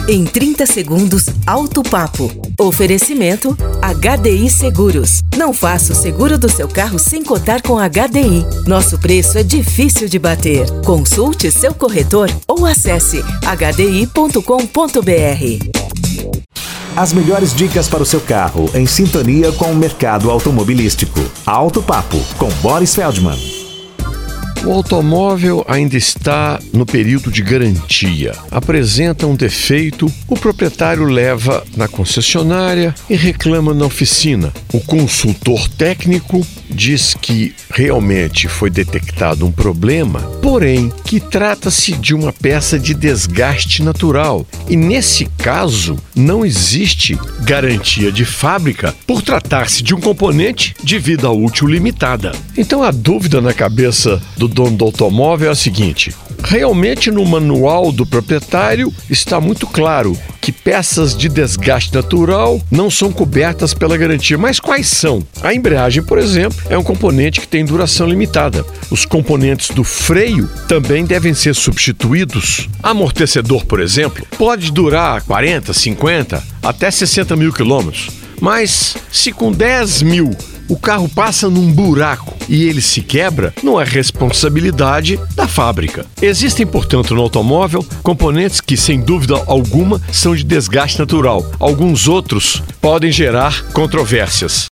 Em 30 segundos, Auto Papo. Oferecimento HDI Seguros. Não faça o seguro do seu carro sem cotar com HDI. Nosso preço é difícil de bater. Consulte seu corretor ou acesse hdi.com.br. As melhores dicas para o seu carro em sintonia com o mercado automobilístico. Auto Papo com Boris Feldman. O automóvel ainda está no período de garantia. Apresenta um defeito, o proprietário leva na concessionária e reclama na oficina. O consultor técnico diz que realmente foi detectado um problema, porém que trata-se de uma peça de desgaste natural. E nesse caso, não existe garantia de fábrica por tratar-se de um componente de vida útil limitada. Então a dúvida na cabeça do dono do automóvel é a seguinte: realmente no manual do proprietário está muito claro que peças de desgaste natural não são cobertas pela garantia. Mas quais são? A embreagem, por exemplo, é um componente que tem duração limitada. Os componentes do freio também devem ser substituídos. Amortecedor, por exemplo, pode durar 40, 50, até 60 mil quilômetros. Mas se com 10 mil o carro passa num buraco e ele se quebra, não é responsabilidade da fábrica. Existem, portanto, no automóvel componentes que, sem dúvida alguma, são de desgaste natural. Alguns outros podem gerar controvérsias.